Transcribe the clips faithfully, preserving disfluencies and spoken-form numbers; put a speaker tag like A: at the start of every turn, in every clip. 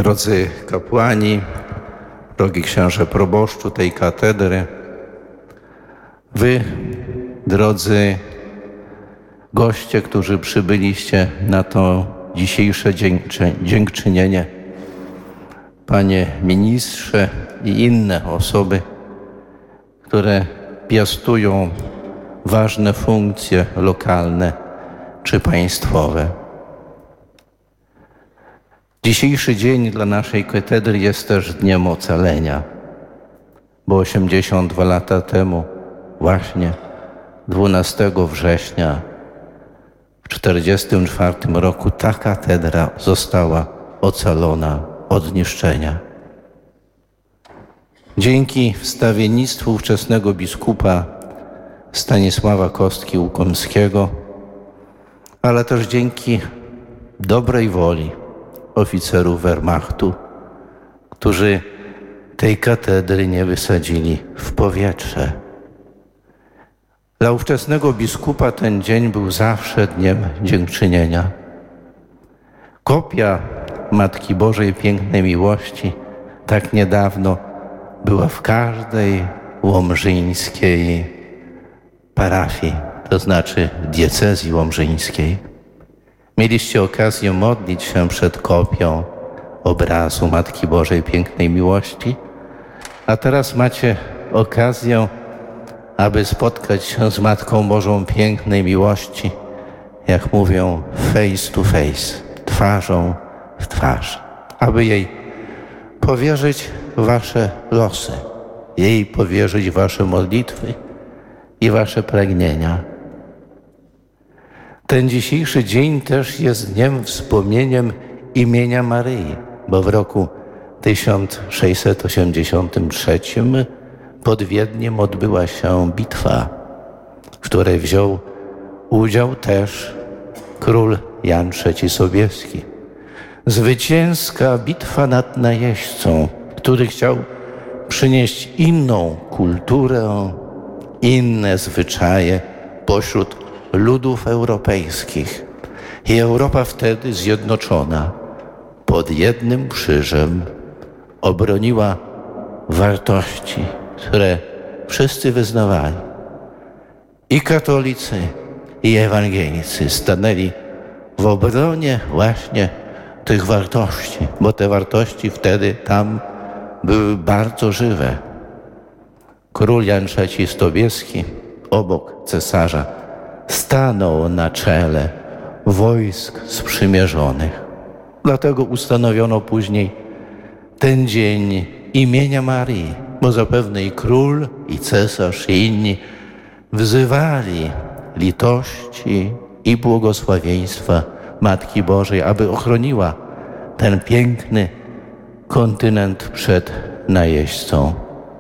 A: Drodzy kapłani, drogi księże proboszczu tej katedry, wy, drodzy goście, którzy przybyliście na to dzisiejsze dziękczy, dziękczynienie, panie ministrze i inne osoby, które piastują ważne funkcje lokalne czy państwowe. Dzisiejszy dzień dla naszej katedry jest też dniem ocalenia, bo osiemdziesiąt dwa lata temu, właśnie dwunastego września w czterdziestym czwartym roku ta katedra została ocalona od niszczenia. Dzięki wstawiennictwu ówczesnego biskupa Stanisława Kostki-Łukomskiego, ale też dzięki dobrej woli oficerów Wehrmachtu, którzy tej katedry nie wysadzili w powietrze. Dla ówczesnego biskupa ten dzień był zawsze dniem dziękczynienia. Kopia Matki Bożej Pięknej Miłości tak niedawno była w każdej łomżyńskiej parafii, to znaczy diecezji łomżyńskiej. Mieliście okazję modlić się przed kopią obrazu Matki Bożej Pięknej Miłości, a teraz macie okazję, aby spotkać się z Matką Bożą Pięknej Miłości, jak mówią, face to face, twarzą w twarz, aby jej powierzyć wasze losy, jej powierzyć wasze modlitwy i wasze pragnienia. Ten dzisiejszy dzień też jest dniem wspomnieniem imienia Maryi, bo w roku tysiąc sześćset osiemdziesiątym trzecim pod Wiedniem odbyła się bitwa, w której wziął udział też król Jan trzeci Sobieski. Zwycięska bitwa nad najeźdźcą, który chciał przynieść inną kulturę, inne zwyczaje pośród ludów europejskich. I Europa wtedy zjednoczona pod jednym krzyżem obroniła wartości, które wszyscy wyznawali. I katolicy, i ewangelicy stanęli w obronie właśnie tych wartości, bo te wartości wtedy tam były bardzo żywe. Król Jan trzeci Sobieski obok cesarza stanął na czele wojsk sprzymierzonych. Dlatego ustanowiono później ten dzień imienia Maryi, bo zapewne i król, i cesarz, i inni wzywali litości i błogosławieństwa Matki Bożej, aby ochroniła ten piękny kontynent przed najeźdźcą.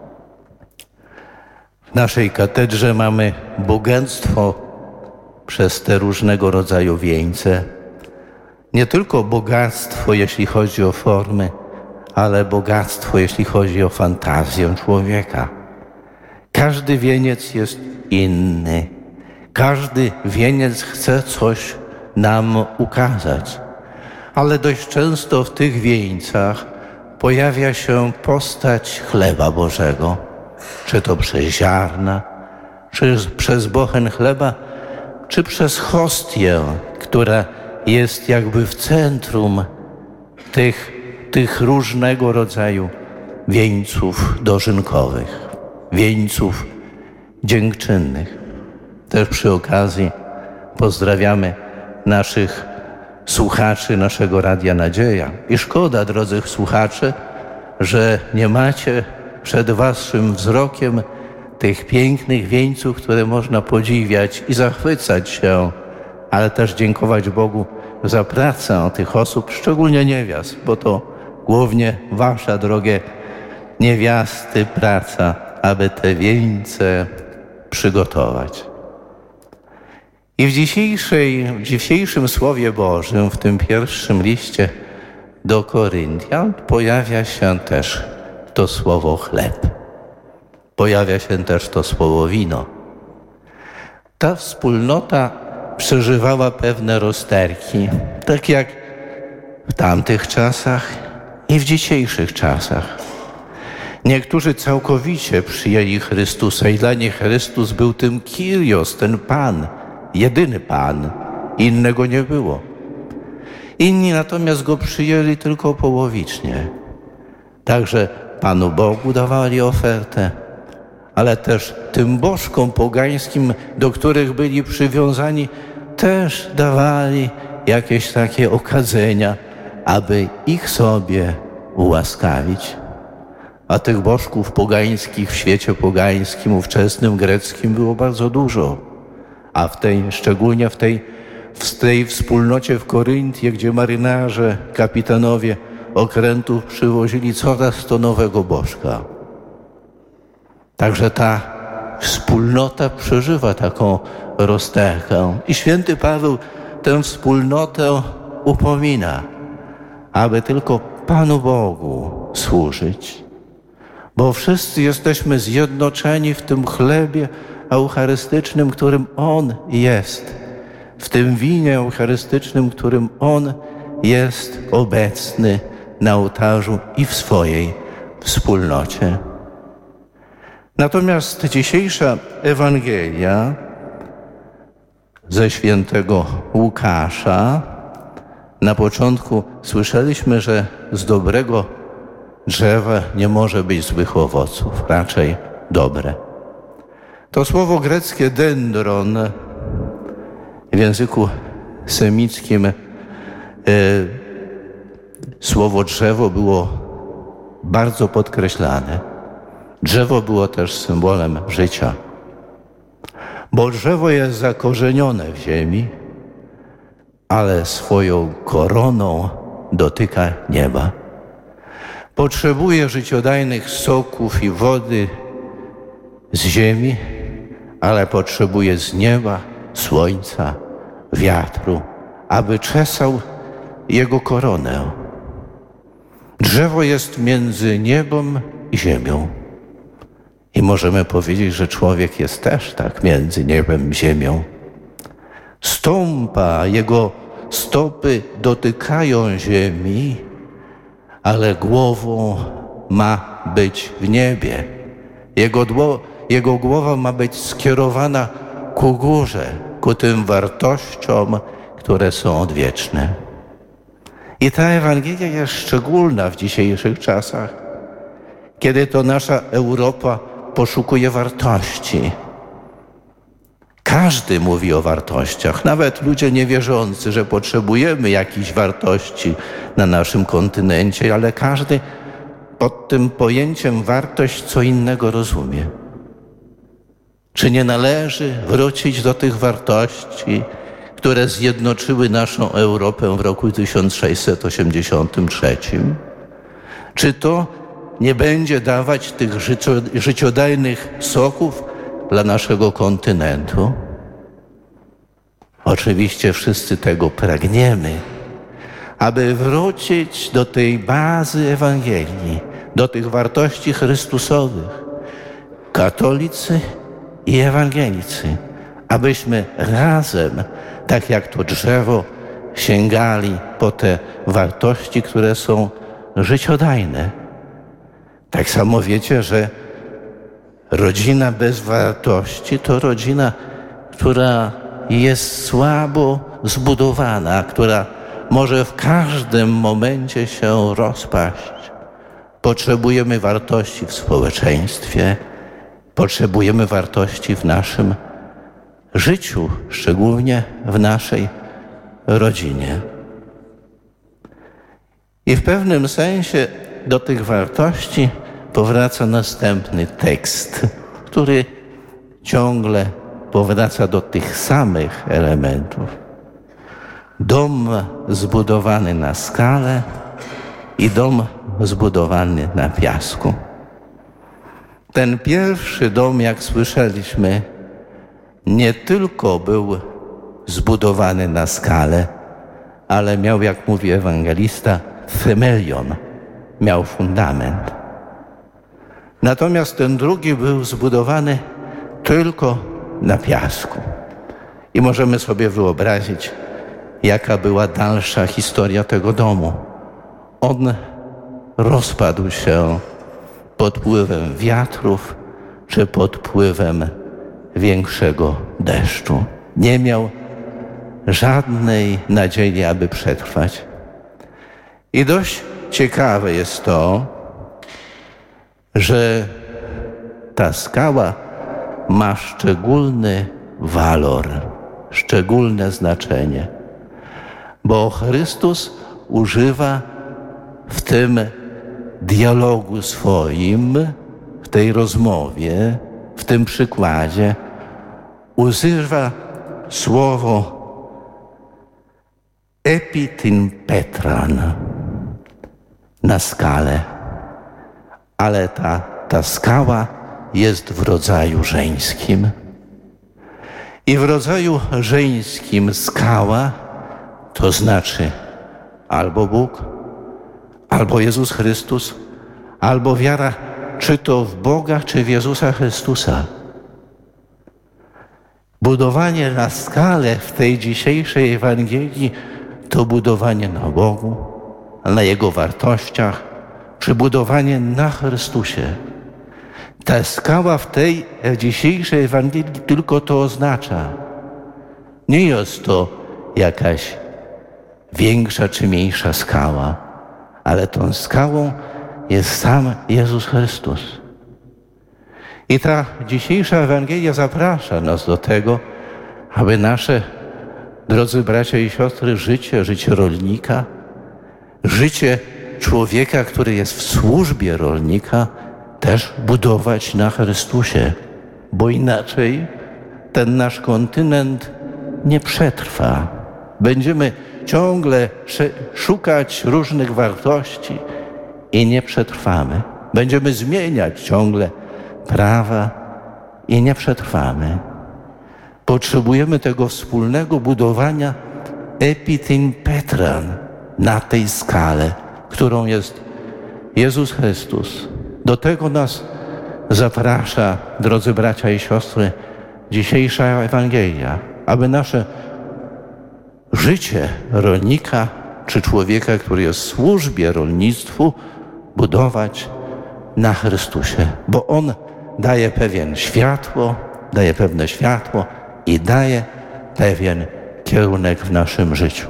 A: W naszej katedrze mamy bogactwo przez te różnego rodzaju wieńce. Nie tylko bogactwo, jeśli chodzi o formy, ale bogactwo, jeśli chodzi o fantazję człowieka. Każdy wieniec jest inny. Każdy wieniec chce coś nam ukazać. Ale dość często w tych wieńcach pojawia się postać chleba Bożego. Czy to przez ziarna, czy przez bochen chleba, czy przez hostię, która jest jakby w centrum tych, tych różnego rodzaju wieńców dożynkowych, wieńców dziękczynnych. Też przy okazji pozdrawiamy naszych słuchaczy naszego Radia Nadzieja. I szkoda, drodzy słuchacze, że nie macie przed waszym wzrokiem tych pięknych wieńców, które można podziwiać i zachwycać się, ale też dziękować Bogu za pracę tych osób, szczególnie niewiast, bo to głównie wasza, drogie niewiasty, praca, aby te wieńce przygotować. I w, dzisiejszej, w dzisiejszym Słowie Bożym, w tym pierwszym liście do Koryntian, pojawia się też to słowo chleb. Pojawia się też to słowo wino. Ta wspólnota przeżywała pewne rozterki, tak jak w tamtych czasach i w dzisiejszych czasach. Niektórzy całkowicie przyjęli Chrystusa i dla nich Chrystus był tym Kyrios, ten Pan, jedyny Pan. Innego nie było. Inni natomiast Go przyjęli tylko połowicznie. Także Panu Bogu dawali ofertę, ale też tym bożkom pogańskim, do których byli przywiązani, też dawali jakieś takie okadzenia, aby ich sobie ułaskawić. A tych bożków pogańskich w świecie pogańskim, ówczesnym greckim było bardzo dużo. A w tej, szczególnie w tej, w tej wspólnocie w Koryntie, gdzie marynarze, kapitanowie okrętów przywozili coraz to nowego bożka. Także ta wspólnota przeżywa taką rozterkę. I święty Paweł tę wspólnotę upomina, aby tylko Panu Bogu służyć. Bo wszyscy jesteśmy zjednoczeni w tym chlebie eucharystycznym, którym On jest. W tym winie eucharystycznym, którym On jest obecny na ołtarzu i w swojej wspólnocie. Natomiast dzisiejsza Ewangelia ze świętego Łukasza, na początku słyszeliśmy, że z dobrego drzewa nie może być złych owoców, raczej dobre. To słowo greckie dendron w języku semickim y, słowo drzewo było bardzo podkreślane. Drzewo było też symbolem życia, bo drzewo jest zakorzenione w ziemi, ale swoją koroną dotyka nieba. Potrzebuje życiodajnych soków i wody z ziemi, ale potrzebuje z nieba, słońca, wiatru, aby czesał jego koronę. Drzewo jest między niebem i ziemią. I możemy powiedzieć, że człowiek jest też tak między niebem i ziemią. Stąpa, jego stopy dotykają ziemi, ale głową ma być w niebie. Jego, dło, jego głowa ma być skierowana ku górze, ku tym wartościom, które są odwieczne. I ta Ewangelia jest szczególna w dzisiejszych czasach, kiedy to nasza Europa poszukuje wartości. Każdy mówi o wartościach, nawet ludzie niewierzący, że potrzebujemy jakichś wartości na naszym kontynencie, ale każdy pod tym pojęciem wartość co innego rozumie. Czy nie należy wrócić do tych wartości, które zjednoczyły naszą Europę w roku tysiąc sześćset osiemdziesiątym trzecim? Czy to nie będzie dawać tych życiodajnych soków dla naszego kontynentu? Oczywiście wszyscy tego pragniemy, aby wrócić do tej bazy Ewangelii, do tych wartości chrystusowych, katolicy i ewangelicy, abyśmy razem, tak jak to drzewo, sięgali po te wartości, które są życiodajne. Tak samo wiecie, że rodzina bez wartości to rodzina, która jest słabo zbudowana, która może w każdym momencie się rozpaść. Potrzebujemy wartości w społeczeństwie, potrzebujemy wartości w naszym życiu, szczególnie w naszej rodzinie. I w pewnym sensie do tych wartości powraca następny tekst, który ciągle powraca do tych samych elementów. Dom zbudowany na skale i dom zbudowany na piasku. Ten pierwszy dom, jak słyszeliśmy, nie tylko był zbudowany na skale, ale miał, jak mówi ewangelista, themelion, miał fundament. Natomiast ten drugi był zbudowany tylko na piasku. I możemy sobie wyobrazić, jaka była dalsza historia tego domu. On rozpadł się pod wpływem wiatrów czy pod wpływem większego deszczu. Nie miał żadnej nadziei, aby przetrwać. I dość ciekawe jest to, że ta skała ma szczególny walor, szczególne znaczenie, bo Chrystus używa w tym dialogu swoim, w tej rozmowie, w tym przykładzie, używa słowo epitin petran na skalę, ale ta, ta skała jest w rodzaju żeńskim. I w rodzaju żeńskim skała to znaczy albo Bóg, albo Jezus Chrystus, albo wiara czy to w Boga, czy w Jezusa Chrystusa. Budowanie na skalę w tej dzisiejszej Ewangelii to budowanie na Bogu, na Jego wartościach, czy budowanie na Chrystusie. Ta skała w tej dzisiejszej Ewangelii tylko to oznacza. Nie jest to jakaś większa czy mniejsza skała, ale tą skałą jest sam Jezus Chrystus. I ta dzisiejsza Ewangelia zaprasza nas do tego, aby nasze, drodzy bracia i siostry, życie, życie rolnika, życie człowieka, który jest w służbie rolnika, też budować na Chrystusie, bo inaczej ten nasz kontynent nie przetrwa. Będziemy ciągle szukać różnych wartości i nie przetrwamy. Będziemy zmieniać ciągle prawa i nie przetrwamy. Potrzebujemy tego wspólnego budowania epitin petran na tej skale, którą jest Jezus Chrystus. Do tego nas zaprasza, drodzy bracia i siostry, dzisiejsza Ewangelia, aby nasze życie rolnika czy człowieka, który jest w służbie rolnictwu, budować na Chrystusie, bo On daje pewien światło, daje pewne światło i daje pewien kierunek w naszym życiu.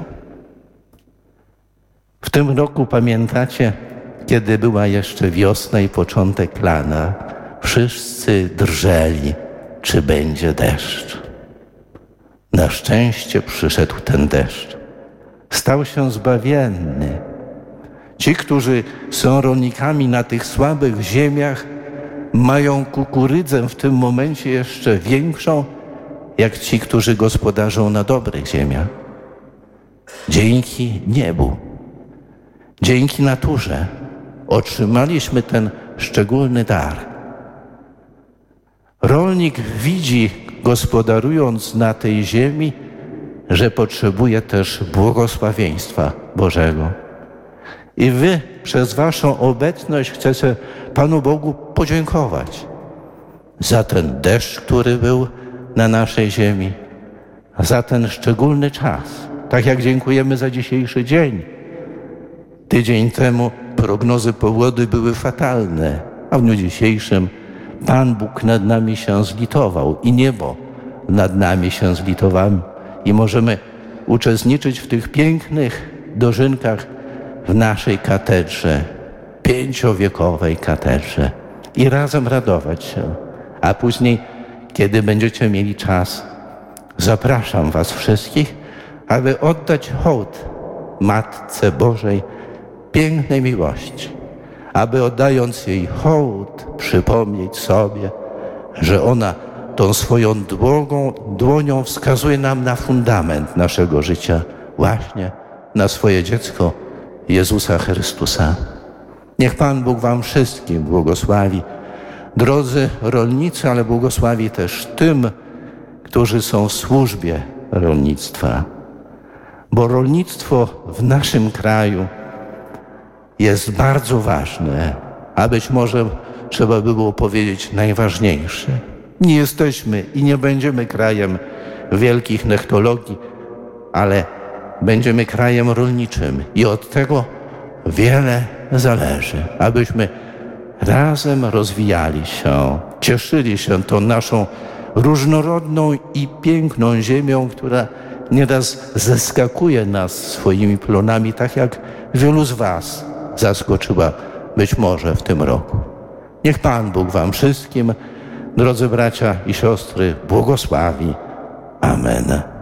A: W tym roku, pamiętacie, kiedy była jeszcze wiosna i początek lana, wszyscy drżeli, czy będzie deszcz. Na szczęście przyszedł ten deszcz. Stał się zbawienny. Ci, którzy są rolnikami na tych słabych ziemiach, mają kukurydzę w tym momencie jeszcze większą, jak ci, którzy gospodarzą na dobrych ziemiach. Dzięki niebu, dzięki naturze otrzymaliśmy ten szczególny dar. Rolnik widzi, gospodarując na tej ziemi, że potrzebuje też błogosławieństwa Bożego. I wy przez waszą obecność chcecie Panu Bogu podziękować za ten deszcz, który był na naszej ziemi, za ten szczególny czas. Tak jak dziękujemy za dzisiejszy dzień. Tydzień temu prognozy pogody były fatalne, a w dniu dzisiejszym Pan Bóg nad nami się zlitował i niebo nad nami się zlitowało i możemy uczestniczyć w tych pięknych dożynkach w naszej katedrze, pięciowiekowej katedrze i razem radować się. A później, kiedy będziecie mieli czas, zapraszam was wszystkich, aby oddać hołd Matce Bożej pięknej miłości, aby oddając jej hołd przypomnieć sobie, że ona tą swoją długą dłonią wskazuje nam na fundament naszego życia, właśnie na swoje dziecko Jezusa Chrystusa. Niech Pan Bóg wam wszystkim błogosławi, drodzy rolnicy, ale błogosławi też tym, którzy są w służbie rolnictwa. Bo rolnictwo w naszym kraju jest bardzo ważne, a być może trzeba by było powiedzieć najważniejsze. Nie jesteśmy i nie będziemy krajem wielkich technologii, ale będziemy krajem rolniczym i od tego wiele, zależy, abyśmy razem rozwijali się, cieszyli się tą naszą różnorodną i piękną ziemią, która nieraz zaskakuje nas swoimi plonami, tak jak wielu z was zaskoczyła być może w tym roku. Niech Pan Bóg wam wszystkim, drodzy bracia i siostry, błogosławi. Amen.